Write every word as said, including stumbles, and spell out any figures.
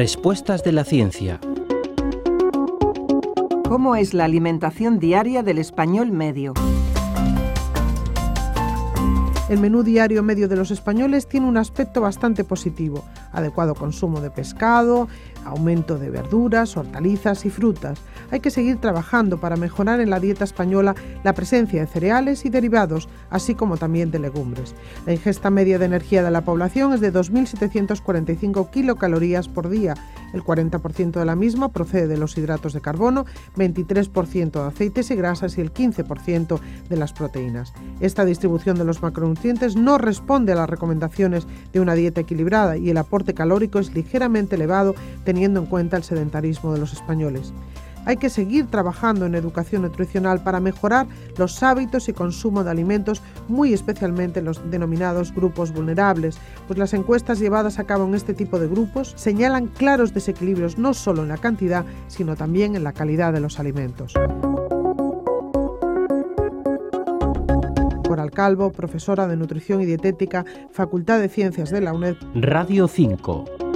Respuestas de la ciencia. ¿Cómo es la alimentación diaria del español medio? El menú diario medio de los españoles tiene un aspecto bastante positivo: adecuado consumo de pescado, aumento de verduras, hortalizas y frutas. Hay que seguir trabajando para mejorar en la dieta española la presencia de cereales y derivados, así como también de legumbres. La ingesta media de energía de la población es de dos mil setecientas cuarenta y cinco kilocalorías por día. El cuarenta por ciento de la misma procede de los hidratos de carbono, veintitrés por ciento de aceites y grasas y el quince por ciento de las proteínas. Esta distribución de los macronutrientes no responde a las recomendaciones de una dieta equilibrada y el aporte calórico es ligeramente elevado teniendo en cuenta el sedentarismo de los españoles. Hay que seguir trabajando en educación nutricional para mejorar los hábitos y consumo de alimentos, muy especialmente en los denominados grupos vulnerables, pues las encuestas llevadas a cabo en este tipo de grupos señalan claros desequilibrios no solo en la cantidad, sino también en la calidad de los alimentos. Coral Calvo, profesora de Nutrición y Dietética, Facultad de Ciencias de la UNED. Radio cinco.